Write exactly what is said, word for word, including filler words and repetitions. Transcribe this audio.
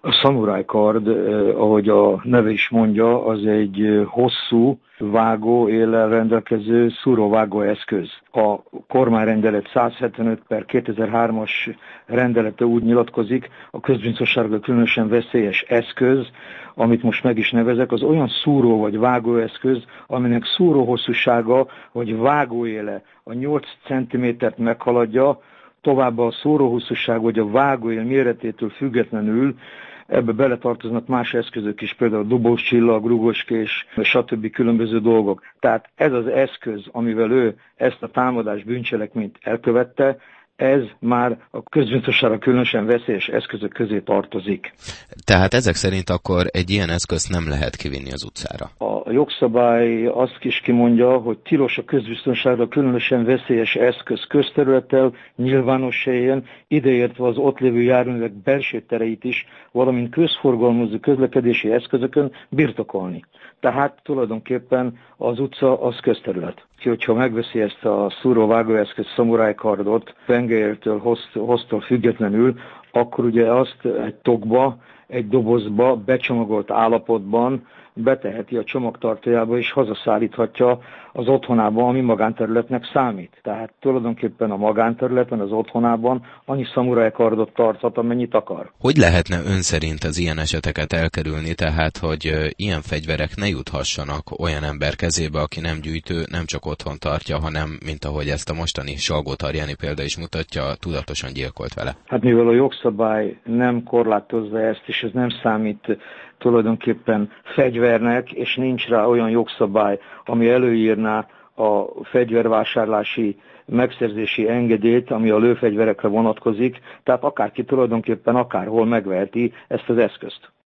A szamuráj kard, ahogy a neve is mondja, az egy hosszú, vágó éllel rendelkező szúróvágó eszköz. A kormányrendelet száz hetvenöt per kétezer-hármas rendelete úgy nyilatkozik, a közbiztonságra különösen veszélyes eszköz, amit most meg is nevezek, az olyan szúró vagy vágóeszköz, aminek szúró hosszúsága vagy vágóéle a nyolc centimétert meghaladja, továbbá a szóróhosszúság vagy a vágóél méretétől függetlenül ebbe beletartoznak más eszközök is, például dobós csillag, rugóskés, stb. Különböző dolgok. Tehát ez az eszköz, amivel ő ezt a támadás bűncselekményt elkövette, ez már a közbiztonságra különösen veszélyes eszközök közé tartozik. Tehát ezek szerint akkor egy ilyen eszközt nem lehet kivinni az utcára? A jogszabály azt is kimondja, hogy tilos a közbiztonságra különösen veszélyes eszköz közterülettel, nyilvános helyen, ideértve az ott lévő járművek belső tereit is, valamint közforgalmazó közlekedési eszközökön birtokolni. Tehát tulajdonképpen az utca az közterület. Hogyha megveszi ezt a szúróvágóeszköz szamurájkardot, pengelyértől, hoztól függetlenül, akkor ugye azt egy tokba, egy dobozba, becsomagolt állapotban beteheti a csomagtartójába és hazaszállíthatja az otthonába, ami magánterületnek számít. Tehát tulajdonképpen a magánterületen, az otthonában annyi szamurájkardot tarthat, amennyit akar. Hogy lehetne ön szerint az ilyen eseteket elkerülni, tehát hogy ilyen fegyverek ne juthassanak olyan ember kezébe, aki nem gyűjtő, nem csak otthon tartja, hanem, mint ahogy ezt a mostani Salgó-Tarjáni példa is mutatja, tudatosan gyilkolt vele? Hát mivel a jogszabály nem korlátozza ezt, és ez nem számít tulajdonképpen fegyvernek, és nincs rá olyan jogszabály, ami előírná a fegyvervásárlási megszerzési engedélyt, ami a lőfegyverekre vonatkozik, tehát akárki tulajdonképpen akárhol megveheti ezt az eszközt.